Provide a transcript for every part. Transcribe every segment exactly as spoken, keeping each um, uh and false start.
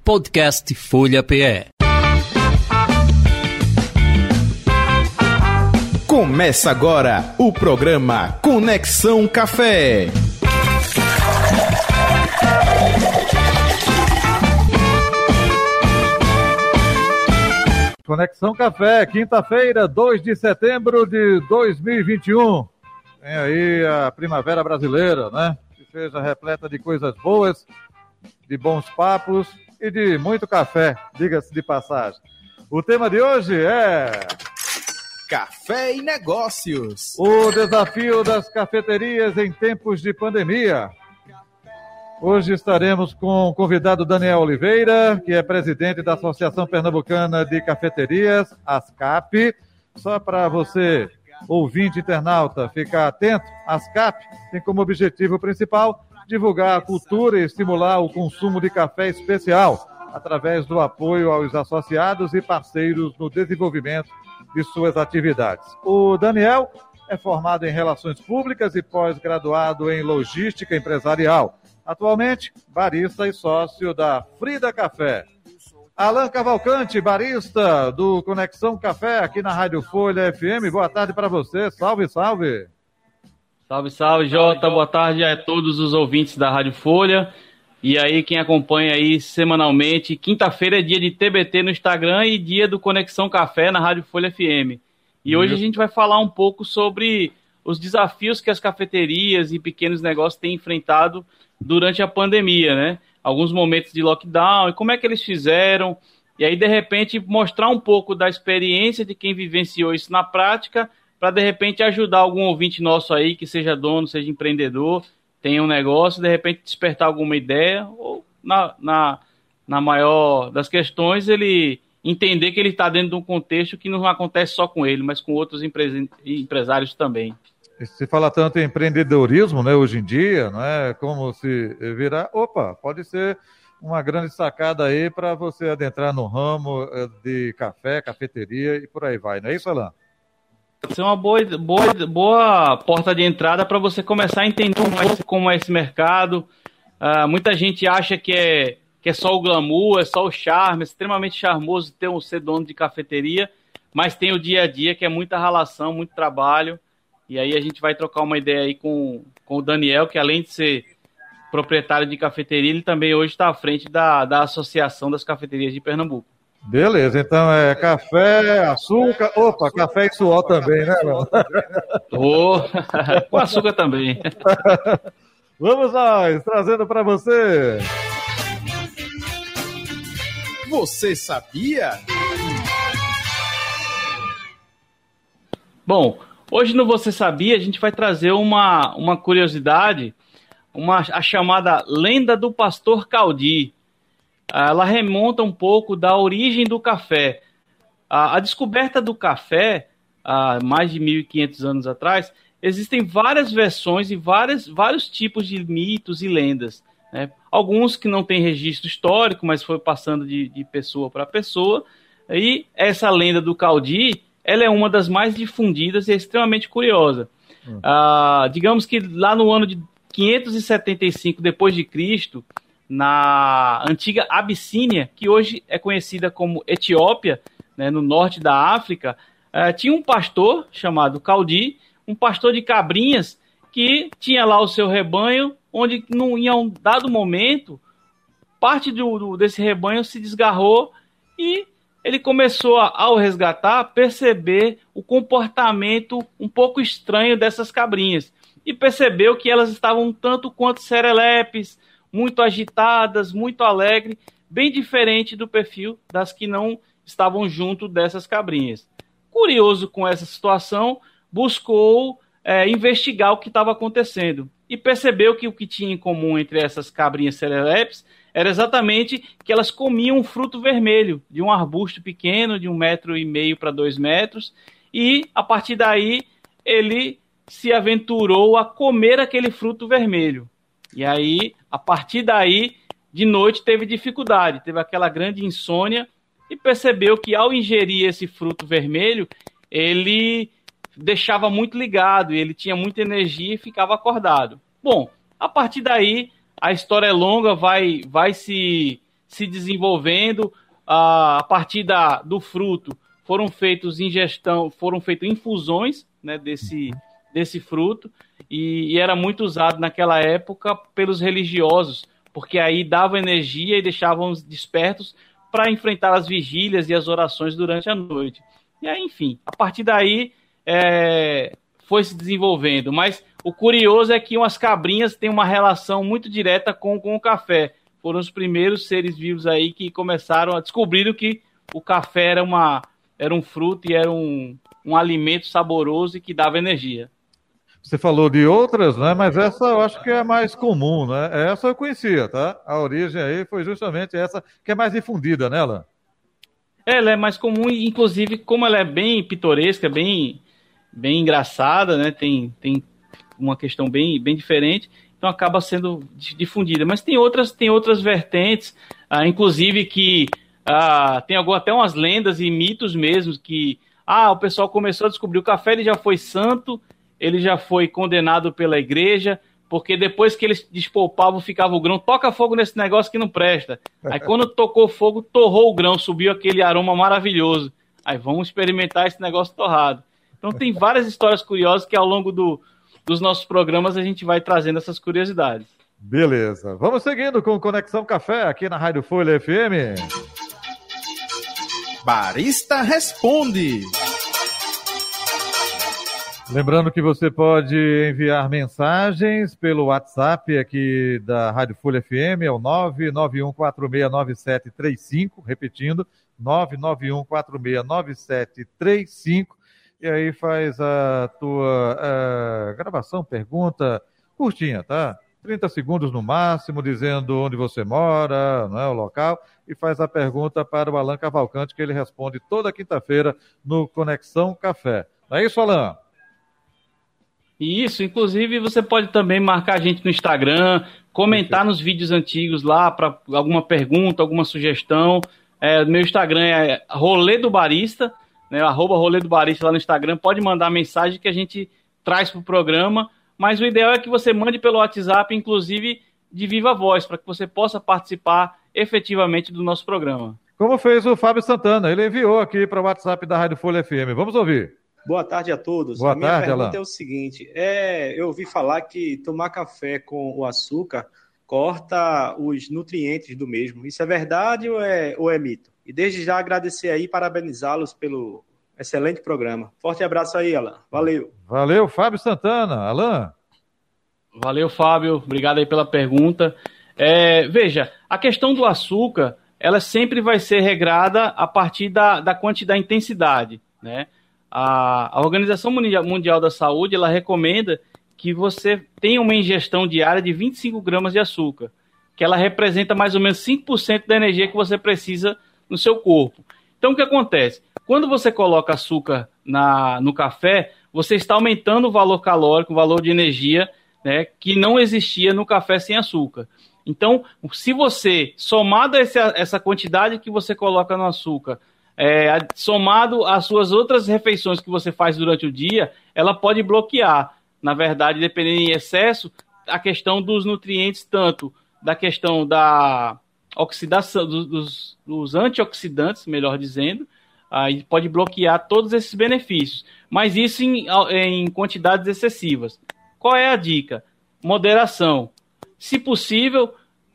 Podcast Folha P E. Começa agora o programa Conexão Café. Conexão Café, quinta-feira, dois de setembro de dois mil e vinte e um. Vem aí a primavera brasileira, né? Que seja repleta de coisas boas, de bons papos e de muito café, diga-se de passagem. O tema de hoje é... Café e Negócios. O desafio das cafeterias em tempos de pandemia. Hoje estaremos com o convidado Daniel Oliveira, que é presidente da Associação Pernambucana de Cafeterias, ASCAP. Só para você, ouvinte internauta, ficar atento, a ASCAP tem como objetivo principal divulgar a cultura e estimular o consumo de café especial, através do apoio aos associados e parceiros no desenvolvimento de suas atividades. O Daniel é formado em Relações Públicas e pós-graduado em Logística Empresarial. Atualmente, barista e sócio da Frida Café. Alan Cavalcante, barista do Conexão Café, aqui na Rádio Folha F M. Boa tarde para você. Salve, salve. Salve, salve, Jota. Boa tarde a todos os ouvintes da Rádio Folha. E aí, quem acompanha aí semanalmente, quinta-feira é dia de T B T no Instagram e dia do Conexão Café na Rádio Folha F M. E hoje a gente vai falar um pouco sobre os desafios que as cafeterias e pequenos negócios têm enfrentado durante a pandemia, né? Alguns momentos de lockdown e como é que eles fizeram. E aí, de repente, mostrar um pouco da experiência de quem vivenciou isso na prática para, de repente, ajudar algum ouvinte nosso aí, que seja dono, seja empreendedor, tenha um negócio, de repente despertar alguma ideia, ou na, na, na maior das questões, ele entender que ele está dentro de um contexto que não acontece só com ele, mas com outros empre- empresários também. Se fala tanto em empreendedorismo, né, hoje em dia, não é? Como se virar, opa, pode ser uma grande sacada aí para você adentrar no ramo de café, cafeteria e por aí vai, não é isso, Alan? Pode ser uma boa, boa, boa porta de entrada para você começar a entender como é esse, como é esse mercado. Uh, muita gente acha que é, que é só o glamour, é só o charme, é extremamente charmoso ter um, ser dono de cafeteria, mas tem o dia a dia que é muita ralação, muito trabalho. E aí a gente vai trocar uma ideia aí com, com o Daniel, que além de ser proprietário de cafeteria, ele também hoje está à frente da, da Associação das Cafeterias de Pernambuco. Beleza, então é café, açúcar, opa, café e suor também, né, Léo? Oh, com açúcar também. Vamos nós, trazendo para você. Você sabia? Bom, hoje no Você Sabia a gente vai trazer uma, uma curiosidade, uma, a chamada Lenda do Pastor Caldi. Ela remonta um pouco da origem do café. A, a descoberta do café, há mais de mil e quinhentos anos atrás, existem várias versões e várias, vários tipos de mitos e lendas, né? Alguns que não têm registro histórico, mas foi passando de, de pessoa para pessoa. E essa lenda do Caldi, ela é uma das mais difundidas e é extremamente curiosa. Hum. Ah, digamos que lá no ano de quinhentos e setenta e cinco depois de Cristo, na antiga Abissínia, que hoje é conhecida como Etiópia, né, no norte da África, uh, tinha um pastor chamado Caldi, um pastor de cabrinhas, que tinha lá o seu rebanho, onde num, em um dado momento, parte do, do, desse rebanho se desgarrou e ele começou, a, ao resgatar, a perceber o comportamento um pouco estranho dessas cabrinhas e percebeu que elas estavam um tanto quanto serelepes, muito agitadas, muito alegres, bem diferente do perfil das que não estavam junto dessas cabrinhas. Curioso com essa situação, buscou é, investigar o que estava acontecendo e percebeu que o que tinha em comum entre essas cabrinhas serelepes era exatamente que elas comiam um fruto vermelho de um arbusto pequeno, de um metro e meio para dois metros, e a partir daí ele se aventurou a comer aquele fruto vermelho. E aí, a partir daí, de noite teve dificuldade, teve aquela grande insônia e percebeu que ao ingerir esse fruto vermelho, ele deixava muito ligado, e ele tinha muita energia e ficava acordado. Bom, a partir daí, a história é longa, vai, vai se, se desenvolvendo, a partir da, do fruto foram feitos ingestão, foram feitas infusões, né, desse, desse fruto, e, e era muito usado naquela época pelos religiosos, porque aí dava energia e deixavam os despertos para enfrentar as vigílias e as orações durante a noite. E aí, enfim, a partir daí é, foi se desenvolvendo. Mas o curioso é que umas cabrinhas têm uma relação muito direta com, com o café. Foram os primeiros seres vivos aí que começaram a descobrir que o café era, uma, era um fruto e era um, um alimento saboroso e que dava energia. Você falou de outras, né? Mas essa eu acho que é mais comum, né? Essa eu conhecia, tá? A origem aí foi justamente essa que é mais difundida, né, Alan? Ela é mais comum, inclusive, como ela é bem pitoresca, bem, bem engraçada, né? Tem, tem uma questão bem, bem diferente, então acaba sendo difundida. Mas tem outras, tem outras vertentes, ah, inclusive que ah, tem algum, até umas lendas e mitos mesmo, que ah, o pessoal começou a descobrir o café, ele já foi santo, ele já foi condenado pela igreja, porque depois que eles despolpavam, ficava o grão, toca fogo nesse negócio que não presta. Aí quando tocou fogo, torrou o grão, subiu aquele aroma maravilhoso. Aí vamos experimentar esse negócio torrado. Então tem várias histórias curiosas que ao longo do, dos nossos programas a gente vai trazendo essas curiosidades. Beleza. Vamos seguindo com Conexão Café aqui na Rádio Folha F M. Barista Responde. Lembrando que você pode enviar mensagens pelo WhatsApp aqui da Rádio Folha F M, é o nove nove um quatro seis nove sete três cinco, repetindo, nove nove um quatro seis nove sete três cinco, e aí faz a tua a gravação, pergunta curtinha, tá? trinta segundos no máximo, dizendo onde você mora, não é, o local, e faz a pergunta para o Alan Cavalcante, que ele responde toda quinta-feira no Conexão Café. Não é isso, Alan? Isso, inclusive você pode também marcar a gente no Instagram, comentar nos vídeos antigos lá para alguma pergunta, alguma sugestão. É, meu Instagram é Rolê do Barista, né, arroba Rolê do Barista lá no Instagram. Pode mandar mensagem que a gente traz para o programa, mas o ideal é que você mande pelo WhatsApp, inclusive de viva voz, para que você possa participar efetivamente do nosso programa. Como fez o Fábio Santana, ele enviou aqui para o WhatsApp da Rádio Folha F M. Vamos ouvir. Boa tarde a todos. Boa a minha tarde, pergunta Alan. é o seguinte, é, eu ouvi falar que tomar café com o açúcar corta os nutrientes do mesmo. Isso é verdade ou é, ou é mito? E desde já agradecer aí e parabenizá-los pelo excelente programa. Forte abraço aí, Alan. Valeu. Valeu, Fábio Santana. Alan? Valeu, Fábio. Obrigado aí pela pergunta. É, veja, a questão do açúcar, ela sempre vai ser regrada a partir da, da quantidade, da intensidade, né? A, a Organização Mundial da Saúde, ela recomenda que você tenha uma ingestão diária de vinte e cinco gramas de açúcar, que ela representa mais ou menos cinco por cento da energia que você precisa no seu corpo. Então, o que acontece? Quando você coloca açúcar na, no café, você está aumentando o valor calórico, o valor de energia, né, que não existia no café sem açúcar. Então, se você, somado a essa, essa quantidade que você coloca no açúcar, É, somado às suas outras refeições que você faz durante o dia, ela pode bloquear, na verdade, dependendo em excesso, a questão dos nutrientes, tanto da questão da oxidação, dos, dos, dos antioxidantes, melhor dizendo, aí pode bloquear todos esses benefícios, mas isso em, em quantidades excessivas. Qual é a dica? Moderação. Se possível,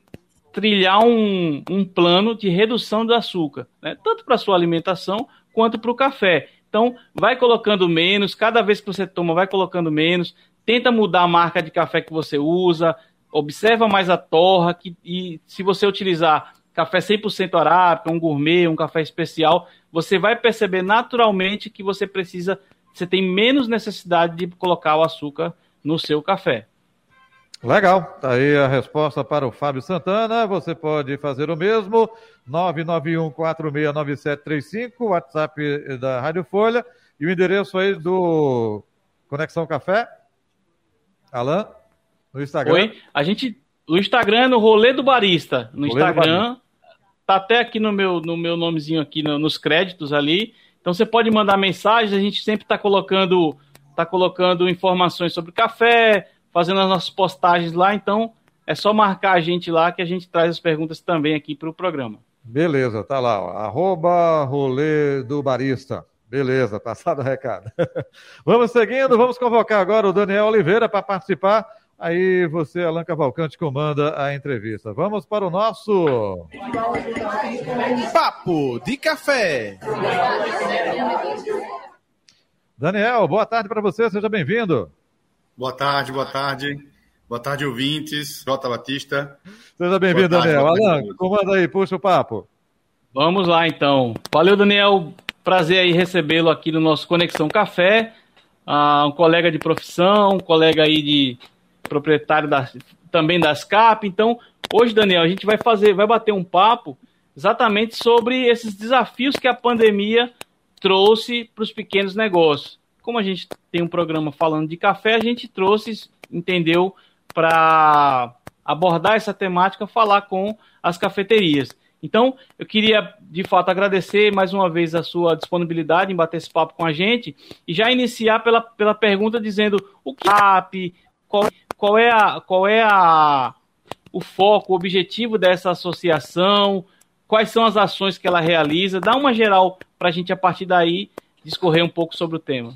trilhar um, um plano de redução do açúcar, né? Tanto para a sua alimentação quanto para o café. Então, vai colocando menos, cada vez que você toma, vai colocando menos, tenta mudar a marca de café que você usa, observa mais a torra, que, e se você utilizar café cem por cento arábica, um gourmet, um café especial, você vai perceber naturalmente que você precisa, você tem menos necessidade de colocar o açúcar no seu café. Legal, tá aí a resposta para o Fábio Santana. Você pode fazer o mesmo, nove nove um quatro seis nove sete três cinco, WhatsApp da Rádio Folha, e o endereço aí do Conexão Café, Alan, no Instagram. Oi, a gente, o Instagram é no Rolê do Barista, no Rolê Instagram, tá até aqui no meu, no meu nomezinho aqui, no, nos créditos ali, então você pode mandar mensagem, a gente sempre tá colocando, tá colocando informações sobre café, fazendo as nossas postagens lá, então é só marcar a gente lá que a gente traz as perguntas também aqui para o programa. Beleza, tá lá, ó, arroba rolê do barista. Beleza, passado o recado. Vamos seguindo, vamos convocar agora o Daniel Oliveira para participar. Aí você, Alan Cavalcante, comanda a entrevista. Vamos para o nosso Papo de Café. Daniel, boa tarde para você, seja bem-vindo. Boa tarde, boa tarde. Boa tarde, ouvintes. Jota Batista. Seja bem-vindo, Daniel. Alan, comanda aí, puxa o papo. Vamos lá, então. Valeu, Daniel. Prazer aí recebê-lo aqui no nosso Conexão Café. Ah, um colega de profissão, um colega aí de proprietário da, também da ASCAP. Então, hoje, Daniel, a gente vai fazer, vai bater um papo exatamente sobre esses desafios que a pandemia trouxe para os pequenos negócios. Como a gente tem um programa falando de café, a gente trouxe, entendeu, para abordar essa temática, falar com as cafeterias. Então, eu queria, de fato, agradecer mais uma vez a sua disponibilidade em bater esse papo com a gente e já iniciar pela, pela pergunta dizendo o que é a A P, qual, qual é, a, qual é a, o foco, o objetivo dessa associação, quais são as ações que ela realiza. Dá uma geral para a gente, a partir daí, discorrer um pouco sobre o tema.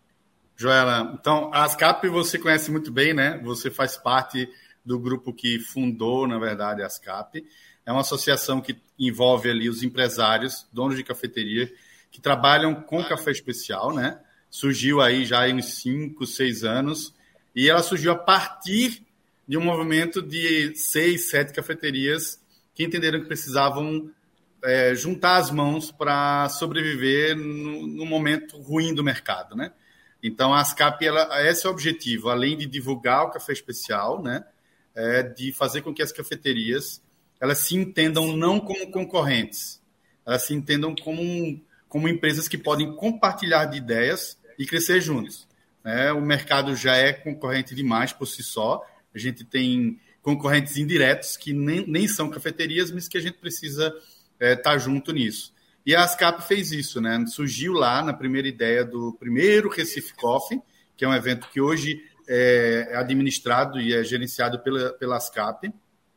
Joela, então, a ASCAP você conhece muito bem, né? Você faz parte do grupo que fundou, na verdade, a ASCAP. É uma associação que envolve ali os empresários, donos de cafeteria, que trabalham com café especial, né? Surgiu aí já há uns cinco, seis anos, e ela surgiu a partir de um movimento de seis, sete cafeterias que entenderam que precisavam é, juntar as mãos para sobreviver no, no momento ruim do mercado, né? Então, a ASCAP, ela, esse é o objetivo, além de divulgar o café especial, né? É de fazer com que as cafeterias elas se entendam não como concorrentes, elas se entendam como, como empresas que podem compartilhar de ideias e crescer juntos. Né? O mercado já é concorrente demais por si só, a gente tem concorrentes indiretos que nem, nem são cafeterias, mas que a gente precisa estar é, junto nisso. E a ASCAP fez isso, né? Surgiu lá na primeira ideia do primeiro Recife Coffee, que é um evento que hoje é administrado e é gerenciado pela, pela ASCAP,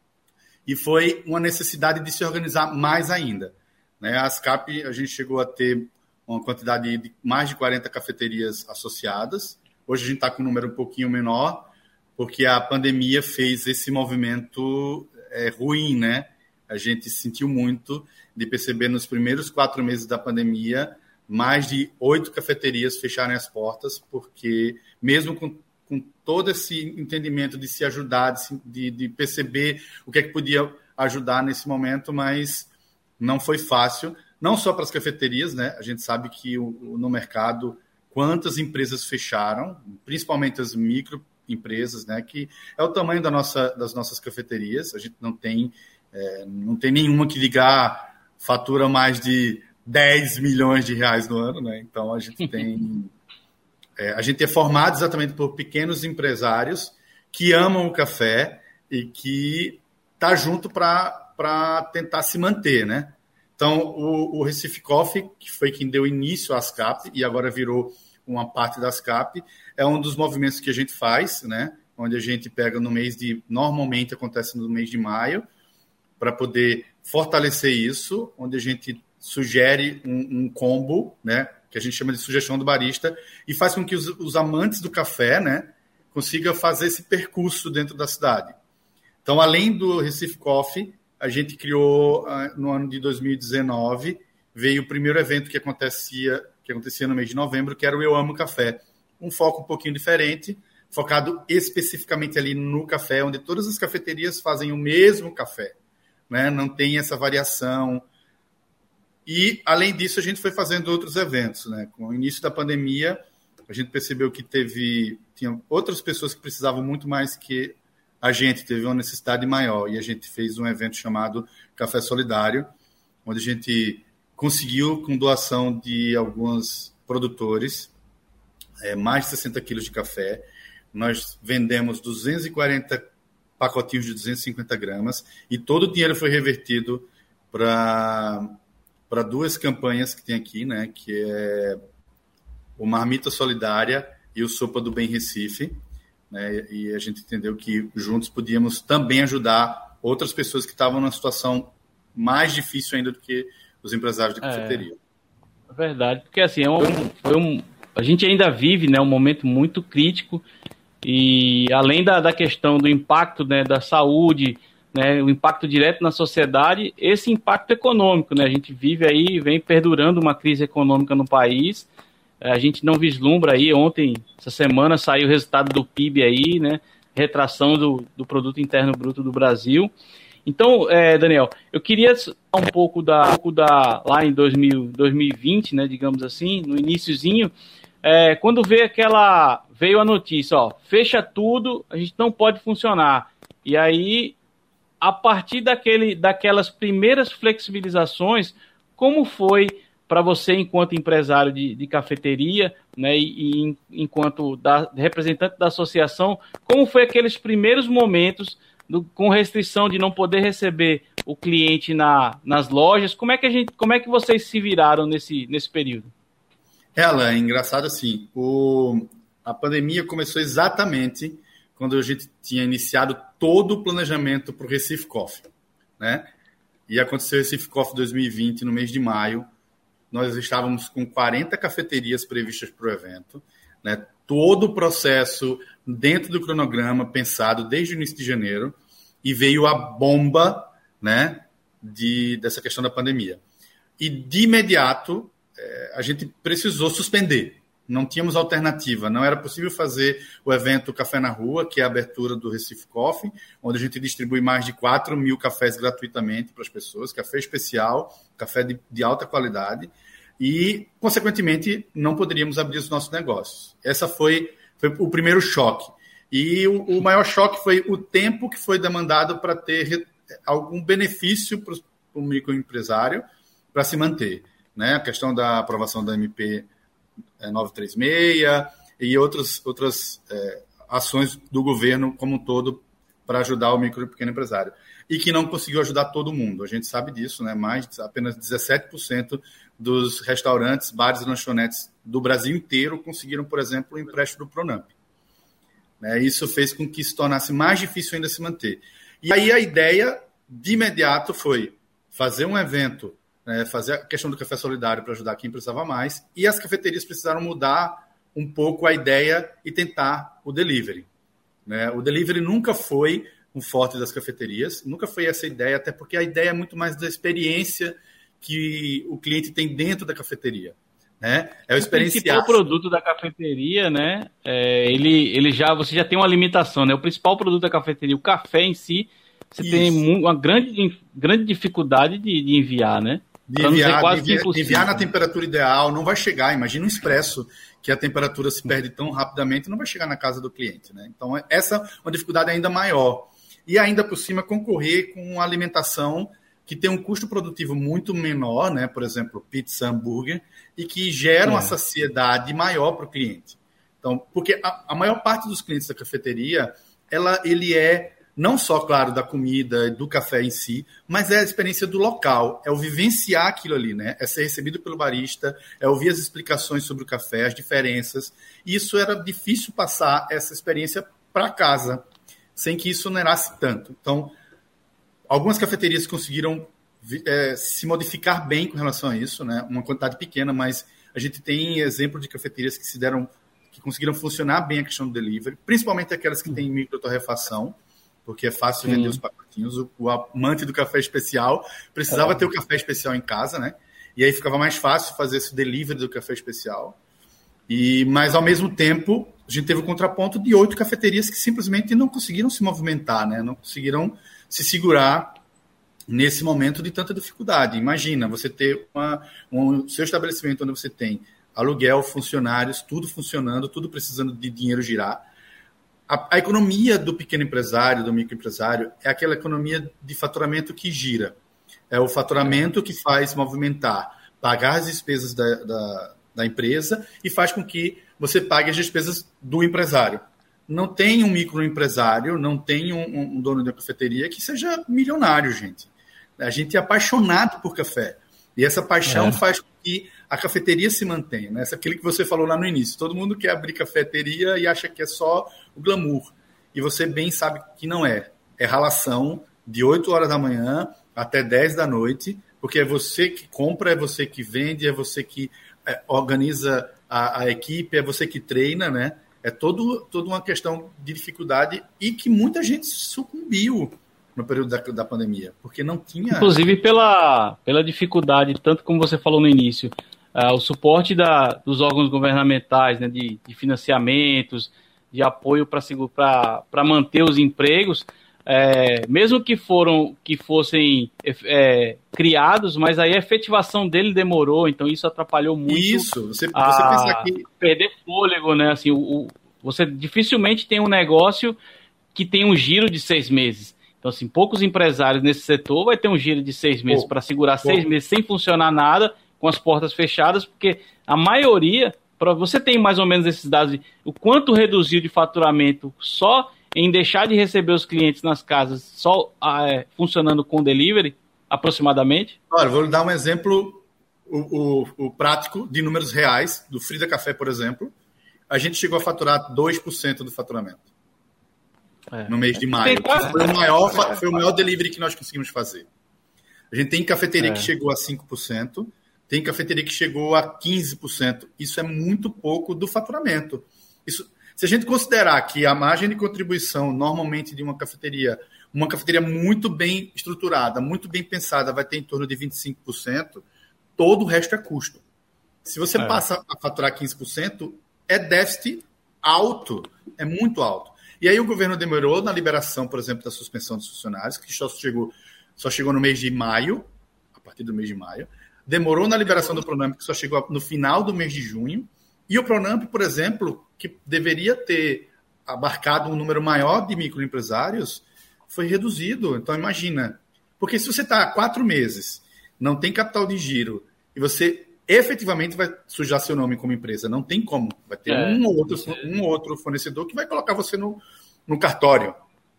e foi uma necessidade de se organizar mais ainda. Né? A ASCAP, a gente chegou a ter uma quantidade de mais de quarenta cafeterias associadas. Hoje a gente está com um número um pouquinho menor, porque a pandemia fez esse movimento é, ruim, né? A gente sentiu muito de perceber nos primeiros quatro meses da pandemia mais de oito cafeterias fecharem as portas, porque mesmo com, com todo esse entendimento de se ajudar, de, de perceber o que é que podia ajudar nesse momento, mas não foi fácil, não só para as cafeterias, né? A gente sabe que o, no mercado quantas empresas fecharam, principalmente as microempresas, né? Que é o tamanho da nossa, das nossas cafeterias, a gente não tem... É, não tem nenhuma que ligar, fatura mais de dez milhões de reais no ano, né? Então a gente tem é, a gente é formado exatamente por pequenos empresários que amam o café e que tá junto para tentar se manter, né? Então o, o Recife Coffee, que foi quem deu início à ASCAP e agora virou uma parte da ASCAP, é um dos movimentos que a gente faz, né? Onde a gente pega no mês de, normalmente acontece no mês de maio, para poder fortalecer isso, onde a gente sugere um, um combo, né, que a gente chama de sugestão do barista, e faz com que os, os amantes do café, né, consigam fazer esse percurso dentro da cidade. Então, além do Recife Coffee, a gente criou, no ano de dois mil e dezenove, veio o primeiro evento que acontecia, que acontecia no mês de novembro, que era o Eu Amo Café. Um foco um pouquinho diferente, focado especificamente ali no café, onde todas as cafeterias fazem o mesmo café. Né? Não tem essa variação. E, além disso, a gente foi fazendo outros eventos. Né? Com o início da pandemia, a gente percebeu que teve tinha outras pessoas que precisavam muito mais que a gente, teve uma necessidade maior. E a gente fez um evento chamado Café Solidário, onde a gente conseguiu, com doação de alguns produtores, é, mais de sessenta quilos de café. Nós vendemos duzentos e quarenta pacotinhos de duzentos e cinquenta gramas, e todo o dinheiro foi revertido para para duas campanhas que tem aqui, né, que é o Marmita Solidária e o Sopa do Bem Recife, né? E a gente entendeu que juntos podíamos também ajudar outras pessoas que estavam numa situação mais difícil ainda do que os empresários de cafeteria. É verdade, porque assim, é um, foi um, a gente ainda vive, né, um momento muito crítico e além da, da questão do impacto, né, da saúde, né, o impacto direto na sociedade, esse impacto econômico, né, a gente vive aí, vem perdurando uma crise econômica no país, a gente não vislumbra aí, ontem, essa semana, saiu o resultado do P I B aí, né, retração do, do Produto Interno Bruto do Brasil. Então, é, Daniel, eu queria falar um pouco da, um pouco da lá em dois mil, dois mil e vinte, né, digamos assim, no iniciozinho, é, quando veio aquela, veio a notícia, ó, fecha tudo, a gente não pode funcionar. E aí, a partir daquele, daquelas primeiras flexibilizações, como foi para você, enquanto empresário de, de cafeteria, né, e, e enquanto da, representante da associação, como foi aqueles primeiros momentos do, com restrição de não poder receber o cliente na, nas lojas? Como é que a gente, como é que vocês se viraram nesse, nesse período? Ela, é engraçado assim, o, a pandemia começou exatamente quando a gente tinha iniciado todo o planejamento para o Recife Coffee, né? E aconteceu o Recife Coffee dois mil e vinte, no mês de maio. Nós estávamos com quarenta cafeterias previstas para o evento, né? Todo o processo dentro do cronograma, pensado desde o início de janeiro, e veio a bomba, né, de, dessa questão da pandemia. E, de imediato, é, a gente precisou suspender. Não tínhamos alternativa. Não era possível fazer o evento Café na Rua, que é a abertura do Recife Coffee, onde a gente distribui mais de quatro mil cafés gratuitamente para as pessoas, café especial, café de, de alta qualidade, e, consequentemente, não poderíamos abrir os nossos negócios. Essa foi, foi o primeiro choque. E o, o maior choque foi o tempo que foi demandado para ter algum benefício para o microempresário para se manter, né? A questão da aprovação da M P novecentos e trinta e seis e outras, outras é, ações do governo como um todo para ajudar o micro e pequeno empresário. E que não conseguiu ajudar todo mundo. A gente sabe disso, né? Mais, apenas dezessete por cento dos restaurantes, bares e lanchonetes do Brasil inteiro conseguiram, por exemplo, o empréstimo do Pronamp. Né? Isso fez com que se tornasse mais difícil ainda se manter. E aí a ideia, de imediato, foi fazer um evento, né? Fazer a questão do café solidário para ajudar quem precisava mais, e as cafeterias precisaram mudar um pouco a ideia e tentar o delivery. Né? O delivery nunca foi um forte das cafeterias, nunca foi essa ideia, até porque a ideia é muito mais da experiência que o cliente tem dentro da cafeteria. Né? É o experienciar. O principal produto da cafeteria, né? É, ele, ele já, você já tem uma limitação, né? O principal produto da cafeteria, o café em si, você Isso. tem uma grande, grande dificuldade de, de enviar, né? De enviar, quase de enviar, enviar na temperatura ideal, não vai chegar. Imagina um expresso que a temperatura se perde tão rapidamente, não vai chegar na casa do cliente. Né? Então, essa é uma dificuldade ainda maior. E ainda por cima, concorrer com uma alimentação que tem um custo produtivo muito menor, né? Por exemplo, pizza, hambúrguer, e que gera uma é. saciedade maior para o cliente. Então, porque a, a maior parte dos clientes da cafeteria, ela, ele é não só, claro, da comida, do café em si, mas é a experiência do local, é o vivenciar aquilo ali, né? É ser recebido pelo barista, é ouvir as explicações sobre o café, as diferenças. E isso era difícil passar essa experiência para casa, sem que isso onerasse tanto. Então, algumas cafeterias conseguiram é, se modificar bem com relação a isso, né? Uma quantidade pequena, mas a gente tem exemplo de cafeterias que se deram, que conseguiram funcionar bem a questão do delivery, principalmente aquelas que têm microtorrefação, porque é fácil Sim. vender os pacotinhos. O, o amante do café especial precisava é. ter o café especial em casa, né? E aí ficava mais fácil fazer esse delivery do café especial. E, mas, ao mesmo tempo, a gente teve o contraponto de oito cafeterias que simplesmente não conseguiram se movimentar, né? Não conseguiram se segurar nesse momento de tanta dificuldade. Imagina, você ter uma, um seu estabelecimento onde você tem aluguel, funcionários, tudo funcionando, tudo precisando de dinheiro girar. A, a economia do pequeno empresário, do microempresário, é aquela economia de faturamento que gira. É o faturamento que faz movimentar, pagar as despesas da, da, da empresa e faz com que você pague as despesas do empresário. Não tem um microempresário, não tem um, um dono de uma cafeteria que seja milionário, gente. A gente é apaixonado por café. E essa paixão É. faz com que a cafeteria se mantenha, né? Aquilo que você falou lá no início. Todo mundo quer abrir cafeteria e acha que é só o glamour. E você bem sabe que não é. É ralação de oito horas da manhã até dez da noite, porque é você que compra, é você que vende, é você que é, organiza a, a equipe, é você que treina, né? É todo, toda uma questão de dificuldade e que muita gente sucumbiu no período da, da pandemia, porque não tinha... Inclusive pela, pela dificuldade, tanto como você falou no início, uh, o suporte da, dos órgãos governamentais, né, de, de financiamentos, de apoio para manter os empregos, é, mesmo que, foram, que fossem é, criados, mas aí a efetivação dele demorou, então isso atrapalhou muito. Isso, você, você a pensar que... perder fôlego, né? Assim, o, o, você dificilmente tem um negócio que tem um giro de seis meses. Então, assim, poucos empresários nesse setor vai ter um giro de seis meses para segurar pô. seis meses sem funcionar nada, com as portas fechadas, porque a maioria, para você tem mais ou menos esses dados de o quanto reduziu de faturamento só em deixar de receber os clientes nas casas, só é, funcionando com delivery, aproximadamente? Olha, vou lhe dar um exemplo o, o, o prático de números reais, do Frida Café, por exemplo. A gente chegou a faturar dois por cento do faturamento. É. No mês de maio. Foi o, maior, foi o maior delivery que nós conseguimos fazer. A gente tem cafeteria é. que chegou a cinco por cento, tem cafeteria que chegou a quinze por cento. Isso é muito pouco do faturamento. Isso, se a gente considerar que a margem de contribuição, normalmente, de uma cafeteria, uma cafeteria muito bem estruturada, muito bem pensada, vai ter em torno de vinte e cinco por cento, todo o resto é custo. Se você é. passa a faturar quinze por cento, é déficit alto, é muito alto. E aí o governo demorou na liberação, por exemplo, da suspensão dos funcionários, que só chegou, só chegou no mês de maio, a partir do mês de maio. Demorou na liberação do Pronamp, que só chegou no final do mês de junho. E o Pronamp, por exemplo, que deveria ter abarcado um número maior de microempresários, foi reduzido. Então, imagina. Porque se você está há quatro meses, não tem capital de giro, e você efetivamente vai sujar seu nome como empresa, não tem como. Vai ter é, um, ou outro, um ou outro fornecedor que vai colocar você no, no cartório.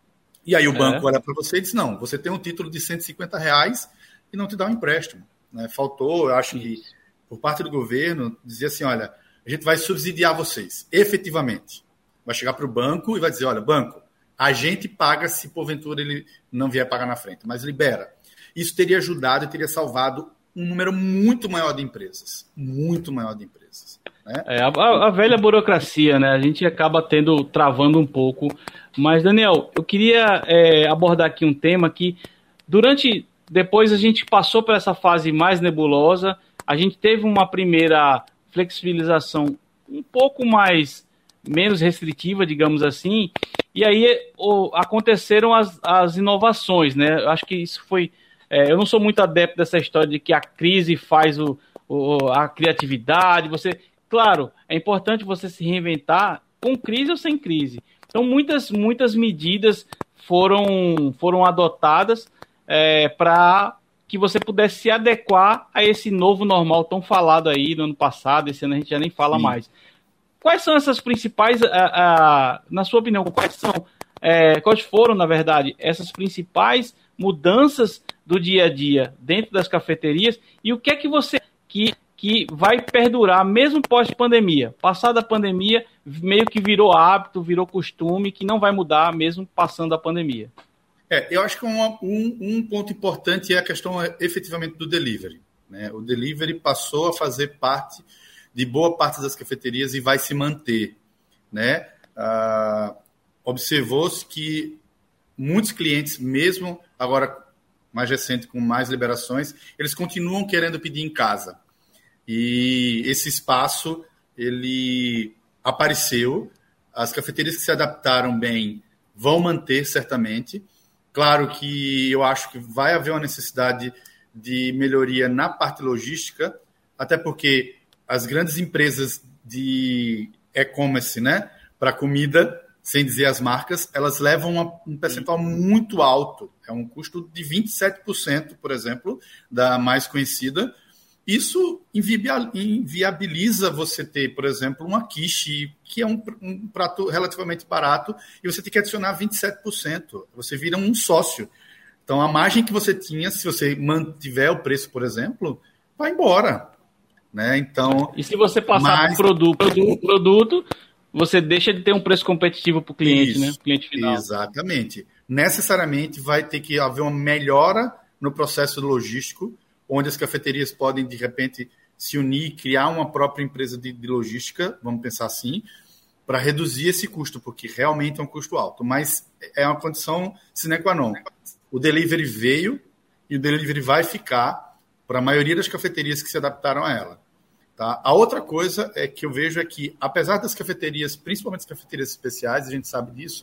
E aí o banco é. olha para você e diz, não, você tem um título de cento e cinquenta reais e não te dá um empréstimo. Né? Faltou, eu acho que, por parte do governo, dizer assim, olha, a gente vai subsidiar vocês, efetivamente. Vai chegar para o banco e vai dizer, olha, banco, a gente paga se porventura ele não vier pagar na frente, mas libera. Isso teria ajudado e teria salvado um número muito maior de empresas. Muito maior de empresas. Né? É, a, a velha burocracia, né? A gente acaba tendo, travando um pouco. Mas, Daniel, eu queria é, abordar aqui um tema que, durante, depois a gente passou por essa fase mais nebulosa, a gente teve uma primeira flexibilização um pouco mais, menos restritiva, digamos assim, e aí o, aconteceram as, as inovações, né? Eu acho que isso foi... É, eu não sou muito adepto dessa história de que a crise faz o, o, a criatividade. Você, claro, é importante você se reinventar com crise ou sem crise. Então, muitas, muitas medidas foram, foram adotadas é, para que você pudesse se adequar a esse novo normal tão falado aí no ano passado. Esse ano a gente já nem fala Sim. mais. Quais são essas principais, a, a, na sua opinião, quais são, é, quais foram, na verdade, essas principais mudanças do dia a dia dentro das cafeterias e o que é que você que, que vai perdurar mesmo pós-pandemia? Passada a pandemia, meio que virou hábito, virou costume, que não vai mudar mesmo passando a pandemia. É, eu acho que um, um, um ponto importante é a questão efetivamente do delivery. Né? O delivery passou a fazer parte de boa parte das cafeterias e vai se manter. Né? Ah, observou-se que muitos clientes, mesmo agora mais recente, com mais liberações, eles continuam querendo pedir em casa. E esse espaço, ele apareceu. As cafeterias que se adaptaram bem vão manter, certamente. Claro que eu acho que vai haver uma necessidade de melhoria na parte logística, até porque as grandes empresas de e-commerce, né, para comida, sem dizer as marcas, elas levam uma, um percentual muito alto. É um custo de vinte e sete por cento, por exemplo, da mais conhecida. Isso inviabiliza você ter, por exemplo, uma quiche, que é um, um prato relativamente barato, e você tem que adicionar vinte e sete por cento. Você vira um sócio. Então, a margem que você tinha, se você mantiver o preço, por exemplo, vai embora. Né? Então, e se você passar mas... por produto, produto, produto, você deixa de ter um preço competitivo para o cliente, Isso, né? Cliente final. Exatamente. Necessariamente vai ter que haver uma melhora no processo logístico, onde as cafeterias podem, de repente, se unir, criar uma própria empresa de, de logística, vamos pensar assim, para reduzir esse custo, porque realmente é um custo alto. Mas é uma condição sine qua non. O delivery veio e o delivery vai ficar para a maioria das cafeterias que se adaptaram a ela. Tá? A outra coisa é que eu vejo é que, apesar das cafeterias, principalmente as cafeterias especiais, a gente sabe disso,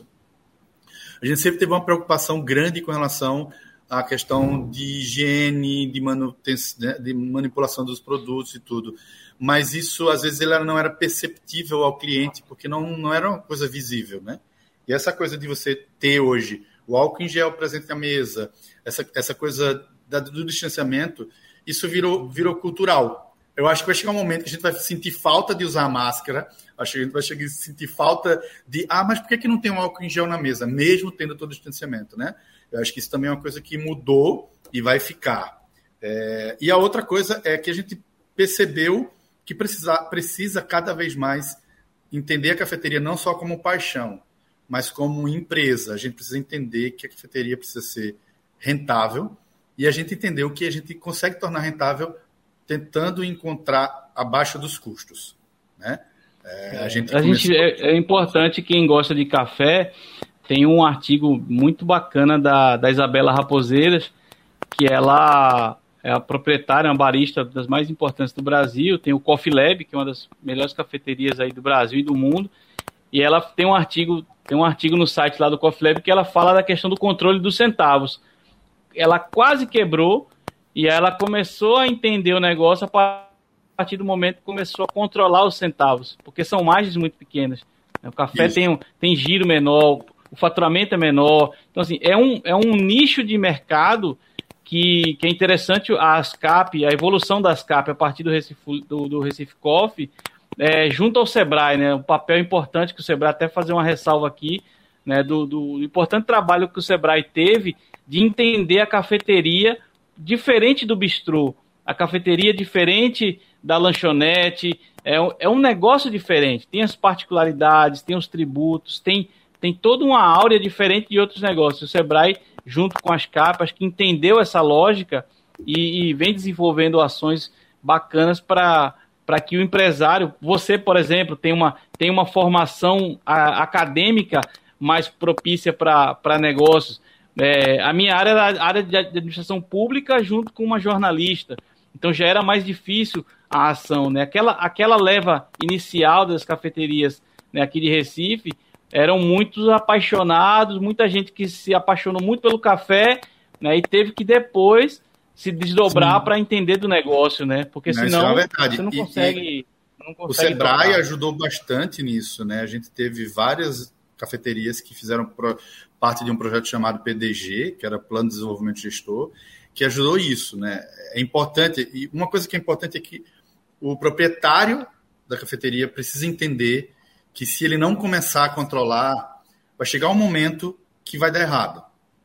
a gente sempre teve uma preocupação grande com relação à questão de higiene, de, manutenção, de manipulação dos produtos e tudo. Mas isso, às vezes, ele não era perceptível ao cliente, porque não, não era uma coisa visível. Né? E essa coisa de você ter hoje o álcool em gel presente na mesa, essa, essa coisa da, do distanciamento, isso virou, virou cultural. Eu acho que vai chegar um momento que a gente vai sentir falta de usar máscara, acho que a gente vai chegar, sentir falta de, ah, mas por que, que não tem um álcool em gel na mesa, mesmo tendo todo o distanciamento, né? Eu acho que isso também é uma coisa que mudou e vai ficar. É, e a outra coisa é que a gente percebeu que precisa, precisa cada vez mais entender a cafeteria não só como paixão, mas como empresa. A gente precisa entender que a cafeteria precisa ser rentável, e a gente entendeu que a gente consegue tornar rentável tentando encontrar abaixo dos custos. Né? É, a gente, a começou... gente é, é importante, quem gosta de café, tem um artigo muito bacana da, da Isabela Raposeiras, que ela é a proprietária, uma barista das mais importantes do Brasil, tem o Coffee Lab, que é uma das melhores cafeterias aí do Brasil e do mundo, e ela tem um artigo, tem um artigo no site lá do Coffee Lab que ela fala da questão do controle dos centavos. Ela quase quebrou e ela começou a entender o negócio a partir do momento que começou a controlar os centavos, porque são margens muito pequenas. O café tem, um, tem giro menor, o faturamento é menor. Então, assim, é um, é um nicho de mercado que, que é interessante. A ASCAP, a evolução da ASCAP a partir do Recife, do, do Recife Coffee, é, junto ao Sebrae, né, um papel importante que o Sebrae, até fazer uma ressalva aqui, né, do, do importante trabalho que o Sebrae teve de entender a cafeteria diferente do bistrô, a cafeteria diferente da lanchonete, é, é um negócio diferente, tem as particularidades, tem os tributos, tem, tem toda uma áurea diferente de outros negócios. O Sebrae, junto com as capas, que entendeu essa lógica e, e vem desenvolvendo ações bacanas para para que o empresário, você, por exemplo, tem uma, tem uma formação a, acadêmica mais propícia para negócios. É, a minha área era a área de administração pública junto com uma jornalista. Então já era mais difícil a ação. Né? Aquela, aquela leva inicial das cafeterias, né, aqui de Recife, eram muitos apaixonados, muita gente que se apaixonou muito pelo café, né, e teve que depois se desdobrar para entender do negócio, né? Porque não, senão é você não consegue... E, não consegue o Sebrae tocar. Ajudou bastante nisso, né? A gente teve várias cafeterias que fizeram pro, parte de um projeto chamado P D G, que era Plano de Desenvolvimento Gestor, que ajudou isso, né? É importante, e uma coisa que é importante é que o proprietário da cafeteria precisa entender que se ele não começar a controlar, vai chegar um momento que vai dar errado.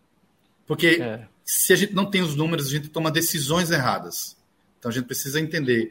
Porque é. se a gente não tem os números, a gente toma decisões erradas. Então a gente precisa entender.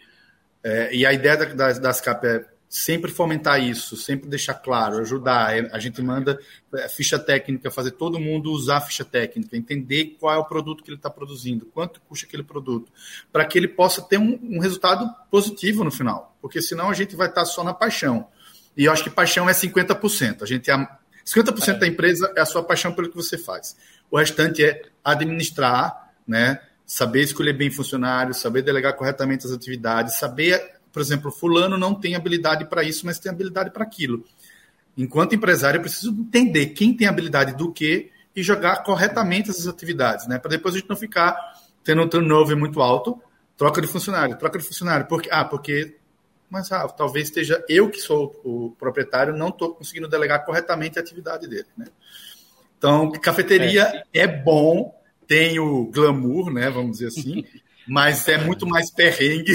É, e a ideia da, da, da ASCAP é sempre fomentar isso, sempre deixar claro, ajudar. A gente manda ficha técnica, fazer todo mundo usar a ficha técnica, entender qual é o produto que ele está produzindo, quanto custa aquele produto, para que ele possa ter um, um resultado positivo no final. Porque senão a gente vai estar só na paixão. E eu acho que paixão é cinquenta por cento. A gente é, cinquenta por cento é. da empresa é a sua paixão pelo que você faz. O restante é administrar, né? Saber escolher bem funcionários, saber delegar corretamente as atividades, saber... Por exemplo, fulano não tem habilidade para isso, mas tem habilidade para aquilo. Enquanto empresário, eu preciso entender quem tem habilidade do quê e jogar corretamente essas atividades, né? Para depois a gente não ficar tendo um turnover muito alto, troca de funcionário, troca de funcionário. Porque, ah, porque... Mas ah, talvez esteja eu, que sou o proprietário, não estou conseguindo delegar corretamente a atividade dele, né? Então, cafeteria é, é bom, tem o glamour, né? Vamos dizer assim, mas é muito mais perrengue.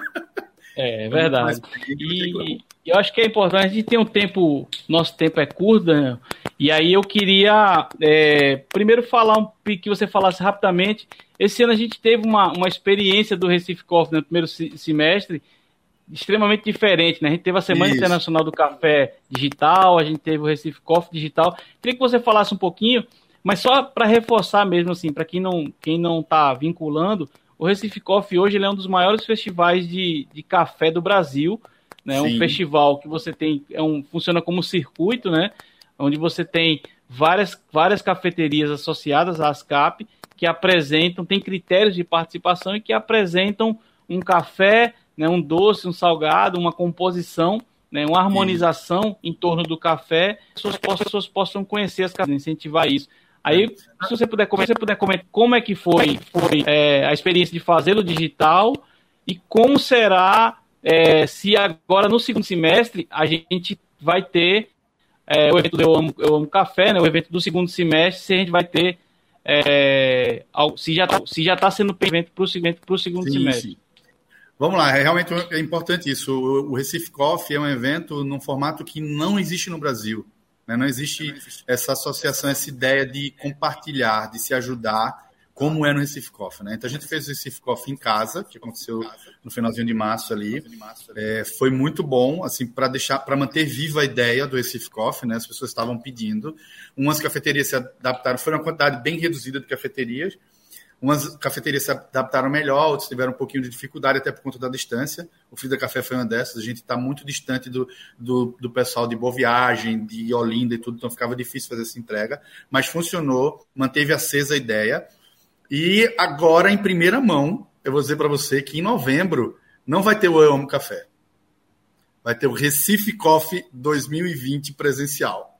É, é verdade. E eu acho que é importante, a gente tem um tempo, nosso tempo é curto, Daniel, E aí eu queria é, primeiro falar um, que você falasse rapidamente. Esse ano a gente teve uma, uma experiência do Recife Coffee no primeiro semestre extremamente diferente, né? A gente teve a Semana Isso. Internacional do Café Digital, a gente teve o Recife Coffee Digital. Queria que você falasse um pouquinho, mas só para reforçar mesmo, assim, para quem não quem não está vinculando, o Recife Coffee hoje ele é um dos maiores festivais de, de café do Brasil, né? Um festival que você tem, é um, funciona como um circuito, né? Onde você tem várias, várias cafeterias associadas à ASCAP que apresentam, tem critérios de participação e que apresentam um café, né, um doce, um salgado, uma composição, né, uma harmonização Sim. em torno do café, as pessoas, as pessoas possam conhecer as cafés, incentivar isso. Aí, se você puder, se você puder comentar como é que foi, foi é, a experiência de fazê-lo digital e como será é, se agora no segundo semestre a gente vai ter é, o evento do Eu Amo, Eu Amo Café, né, o evento do segundo semestre, se a gente vai ter, é, se já está se já tá sendo evento para o segundo sim, semestre. Sim. Vamos lá, é realmente é importante isso. O, o Recife Coffee é um evento num formato que não existe no Brasil. Né? Não existe essa associação, essa ideia de compartilhar, de se ajudar, como é no Recife Coffee. Né? Então a gente fez o Recife Coffee em casa, que aconteceu no finalzinho de março ali. É, foi muito bom, assim, para deixar, para manter viva a ideia do Recife Coffee, né? As pessoas estavam pedindo. Umas cafeterias se adaptaram, foi uma quantidade bem reduzida de cafeterias. Umas cafeterias se adaptaram melhor, outras tiveram um pouquinho de dificuldade, até por conta da distância. O Frida Café foi uma dessas. A gente está muito distante do, do, do pessoal de Boa Viagem, de Olinda e tudo, então ficava difícil fazer essa entrega. Mas funcionou, manteve acesa a ideia. E agora, em primeira mão, eu vou dizer para você que em novembro não vai ter o Eu Amo Café. Vai ter o Recife Coffee dois mil e vinte presencial.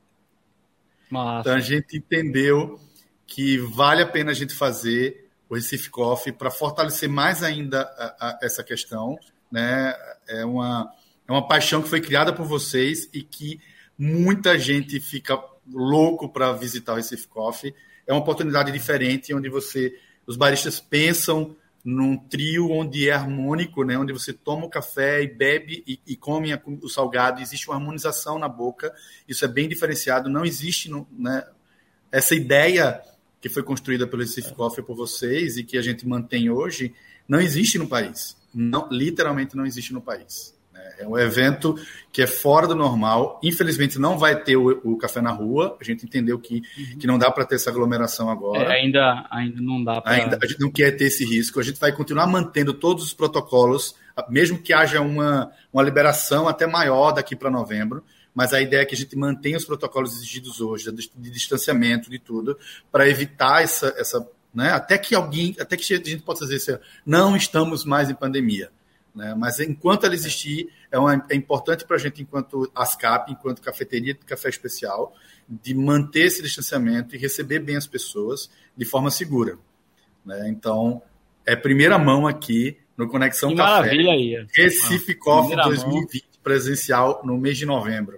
Massa. Então a gente entendeu que vale a pena a gente fazer o Recife Coffee para fortalecer mais ainda a, a, essa questão, né? É uma, é uma paixão que foi criada por vocês e que muita gente fica louco para visitar o Recife Coffee. É uma oportunidade diferente onde você, os baristas pensam num trio onde é harmônico, né? Onde você toma o café e bebe e, e come o salgado. Existe uma harmonização na boca. Isso é bem diferenciado. Não existe, no, né? Essa ideia que foi construída pelo Recife Coffee por vocês e que a gente mantém hoje, não existe no país. Não, literalmente não existe no país. É um evento que é fora do normal. Infelizmente, não vai ter o, o café na rua. A gente entendeu que, uhum. que não dá para ter essa aglomeração agora. É, ainda, ainda não dá para... Ainda, a gente não quer ter esse risco. A gente vai continuar mantendo todos os protocolos, mesmo que haja uma, uma liberação até maior daqui para novembro. Mas a ideia é que a gente mantenha os protocolos exigidos hoje, de distanciamento, de tudo, para evitar essa... essa né? Até que alguém, até que a gente possa dizer assim, não estamos mais em pandemia. Né? Mas enquanto ela existir, é, uma, é importante para a gente, enquanto ASCAP, enquanto cafeteria de café especial, de manter esse distanciamento e receber bem as pessoas de forma segura. Né? Então, é primeira mão aqui no Conexão que Café. Maravilha aí. Recife Coffee dois mil e vinte, presencial no mês de novembro.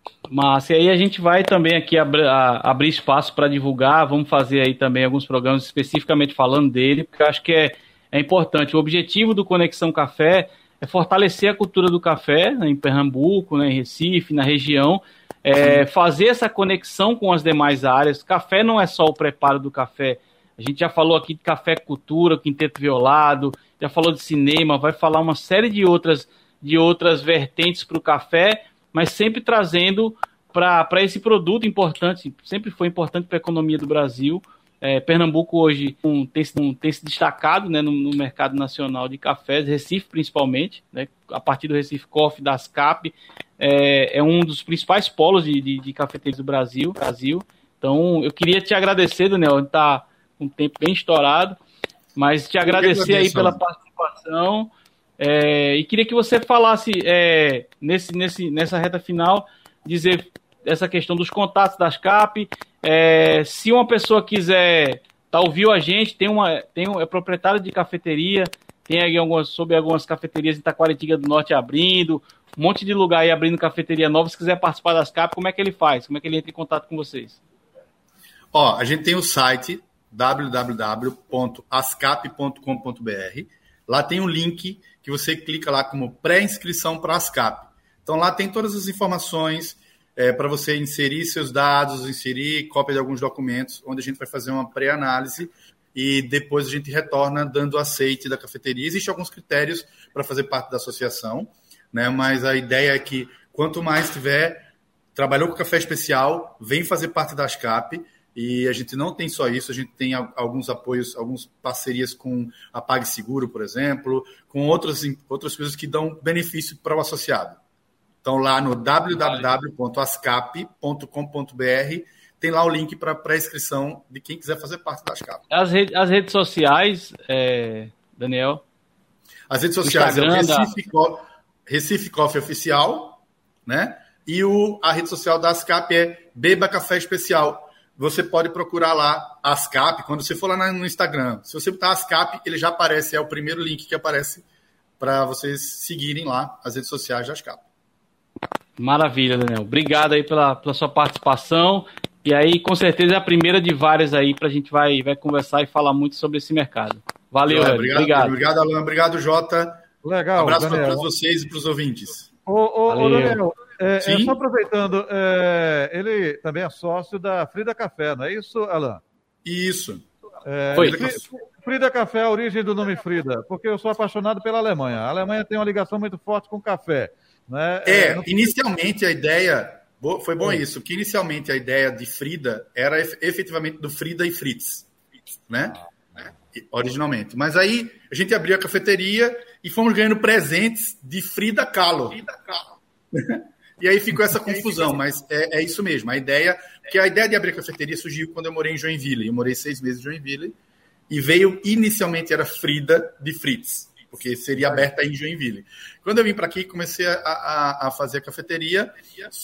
Mas e aí a gente vai também aqui abrir, a, abrir espaço para divulgar, vamos fazer aí também alguns programas especificamente falando dele, porque eu acho que é, é importante. O objetivo do Conexão Café é fortalecer a cultura do café, né, em Pernambuco, né, em Recife, na região, é, fazer essa conexão com as demais áreas. Café não é só o preparo do café. A gente já falou aqui de café cultura, quinteto violado, já falou de cinema, vai falar uma série de outras, de outras vertentes para o café, mas sempre trazendo para esse produto importante, sempre foi importante para a economia do Brasil. É, Pernambuco hoje um, tem, um, tem se destacado, né, no, no mercado nacional de cafés, Recife principalmente, né, a partir do Recife Coffee, da ASCAP, é, é um dos principais polos de, de, de cafeterias do Brasil, Brasil. Então, eu queria te agradecer, Daniel, a gente está com um tempo bem estourado, mas te agradecer aí pela participação. É, e queria que você falasse é, nesse, nesse, nessa reta final, dizer essa questão dos contatos da ASCAP. É, se uma pessoa quiser, tá, ouviu a gente, tem uma, tem um, é proprietário de cafeteria, tem aí algumas, sobre algumas cafeterias em Taquaritinga do Norte abrindo, um monte de lugar aí abrindo cafeteria nova. Se quiser participar da ASCAP, como é que ele faz? Como é que ele entra em contato com vocês? Ó, a gente tem o site w w w ponto ascap ponto com ponto b r. Lá tem um link que você clica lá como pré-inscrição para a ASCAP. Então lá tem todas as informações é, para você inserir seus dados, inserir cópia de alguns documentos, onde a gente vai fazer uma pré-análise e depois a gente retorna dando aceite da cafeteria. Existem alguns critérios para fazer parte da associação, né? Mas a ideia é que quanto mais tiver, trabalhou com café especial, vem fazer parte da ASCAP. E a gente não tem só isso, a gente tem alguns apoios, algumas parcerias com a PagSeguro, por exemplo, com outras, outras coisas que dão benefício para o associado. Então, lá no w w w ponto ascap ponto com ponto b r tem lá o link para pré-inscrição de quem quiser fazer parte da ASCAP. As, rede, as redes sociais, é, Daniel? As redes sociais é o Recife, da... Recife Coffee Oficial, né? E o, a rede social da ASCAP é Beba Café Especial. Você pode procurar lá ASCAP, quando você for lá no Instagram. Se você botar ASCAP, ele já aparece, é o primeiro link que aparece para vocês seguirem lá as redes sociais da ASCAP. Maravilha, Daniel. Obrigado aí pela, pela sua participação. E aí, com certeza, é a primeira de várias aí para a gente vai, vai conversar e falar muito sobre esse mercado. Valeu, é, obrigado, obrigado. Obrigado, Alan. Obrigado, Jota. Legal, um abraço para vocês e para os ouvintes. Ô, ô, ô Daniel, é, é, Sim? só aproveitando, é, ele também é sócio da Frida Café, não é isso, Alan? Isso. É, Foi. Frida, Frida Café é a origem do nome Frida, porque eu sou apaixonado pela Alemanha. A Alemanha tem uma ligação muito forte com café. Né? É, é no... inicialmente a ideia, foi bom isso, que inicialmente a ideia de Frida era efetivamente do Frida e Fritz, né? Originalmente. Mas aí a gente abriu a cafeteria e fomos ganhando presentes de Frida Kahlo. Frida Kahlo. E aí ficou essa confusão, mas é, é isso mesmo. A ideia, porque a ideia de abrir a cafeteria surgiu quando eu morei em Joinville. Eu morei seis meses em Joinville e veio, inicialmente, era Frida de Fritz, porque seria aberta em Joinville. Quando eu vim para aqui, comecei a, a, a fazer a cafeteria.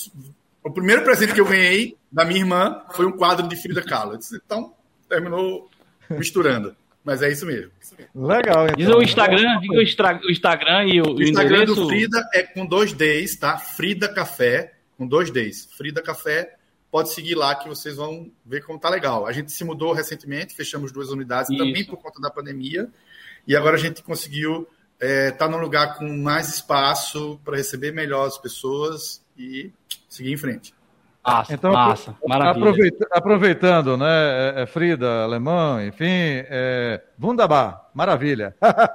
O primeiro presente que eu ganhei da minha irmã foi um quadro de Frida Kahlo. Então, terminou misturando. Mas é isso mesmo. Legal, então. Diz o Instagram, diga o, Instra, o Instagram e o, o Instagram endereço. do Frida é com dois Ds, tá? Frida Café, com dois Ds. Frida Café, pode seguir lá que vocês vão ver como tá legal. A gente se mudou recentemente, fechamos duas unidades, isso. Também por conta da pandemia. E agora a gente conseguiu estar é, tá num lugar com mais espaço para receber melhor as pessoas e seguir em frente. Massa, então, massa, maravilha. Aproveita, aproveitando, né, é, Frida, alemão, enfim, é, Wunderbar, maravilha.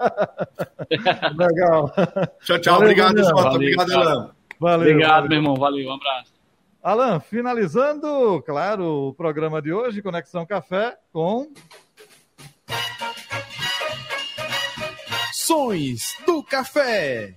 Legal. Tchau, tchau. Valeu, obrigado, Daniel. Jota. Obrigado, Alan. Valeu. Obrigado, valeu. meu irmão. Valeu, um abraço. Alan, finalizando, claro, o programa de hoje, Conexão Café, com... Sons do Café.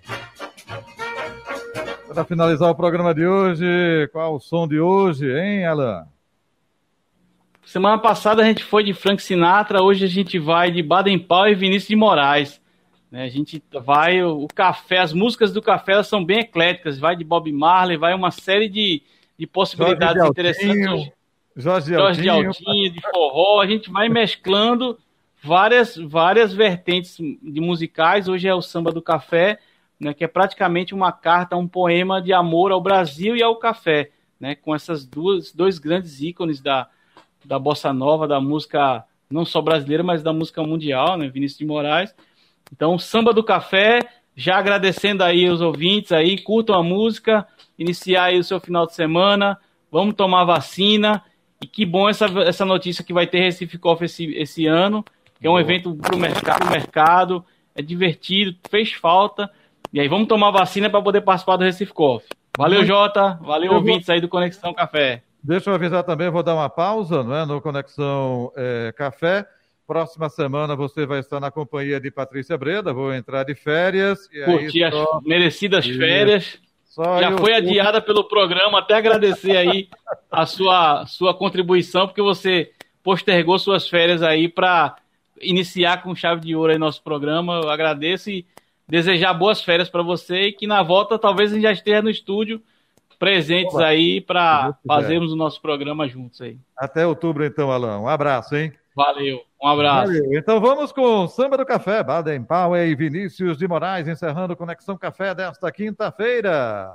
Para finalizar o programa de hoje, qual o som de hoje, hein, Alan? Semana passada a gente foi de Frank Sinatra, hoje a gente vai de Baden Powell e Vinícius de Moraes. Né, a gente vai, o, o café, as músicas do café elas são bem ecléticas, vai de Bob Marley, vai uma série de, de possibilidades Jorge interessantes. Altinho, Jorge, Jorge de Altinho. Altinho, de forró, a gente vai mesclando várias, várias vertentes de musicais. Hoje é o Samba do Café, né, que é praticamente uma carta, um poema de amor ao Brasil e ao café, né, com essas duas, dois grandes ícones da, da bossa nova, da música não só brasileira, mas da música mundial, né, Vinícius de Moraes. Então, Samba do Café, já agradecendo aí os ouvintes aí, curtam a música, iniciar aí o seu final de semana, vamos tomar vacina, e que bom essa, essa notícia que vai ter Recife Coffee esse, esse ano, que é um evento para o mercado, mercado, é divertido, fez falta. E aí, vamos tomar vacina para poder participar do Recife Coffee. Valeu, Jota. Valeu, eu ouvintes vou... aí do Conexão Café. Deixa eu avisar também, vou dar uma pausa, não é, no Conexão é, Café. Próxima semana você vai estar na companhia de Patrícia Breda, vou entrar de férias. E Curtir aí só... as merecidas e... férias. Só Já eu... foi adiada pelo programa, até agradecer aí a sua, sua contribuição, porque você postergou suas férias aí para iniciar com chave de ouro aí nosso programa. Eu agradeço e desejar boas férias para você e que na volta talvez a gente já esteja no estúdio presentes Oba. aí para fazermos o nosso programa juntos aí. Até outubro então, Alan. Um abraço, hein? Valeu, um abraço. Valeu. Então vamos com o Samba do Café, Baden Powell e Vinícius de Moraes, encerrando o Conexão Café desta quinta-feira.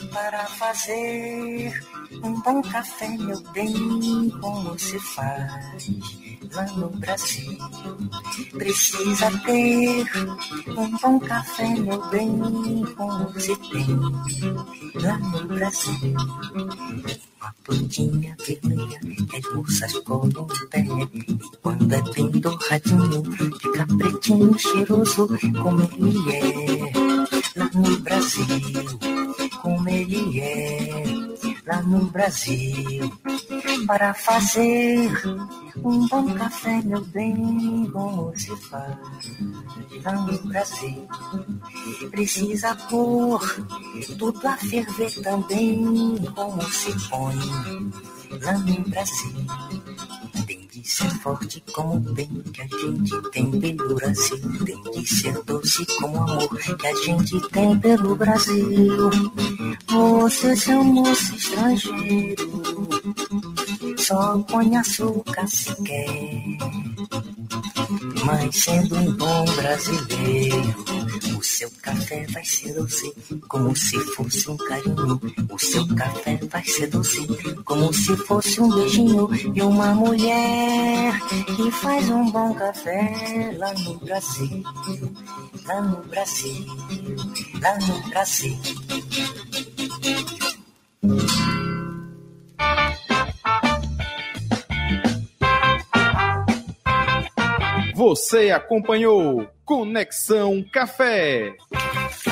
para fazer um bom café, meu bem, como se faz lá no Brasil. Precisa ter um bom café, meu bem, como se tem lá no Brasil. Uma plantinha vermelha é moças colam no pé, e quando é bem douradinho fica pretinho, cheiroso, como ele é lá no Brasil, como ele é lá no Brasil. Para fazer um bom café, meu bem, como se faz lá no Brasil. Precisa pôr tudo a ferver também, como se põe lá no Brasil. Tem de ser forte como o bem que a gente tem pelo Brasil. Tem de ser doce como o amor que a gente tem pelo Brasil. Você, seu moço estrangeiro, só põe açúcar se quer. Mas sendo um bom brasileiro, o seu café vai ser doce, como se fosse um carinho. O seu café vai ser doce, como se fosse um beijinho. E uma mulher que faz um bom café lá no Brasil, lá no Brasil, lá no Brasil. Você acompanhou Conexão Café.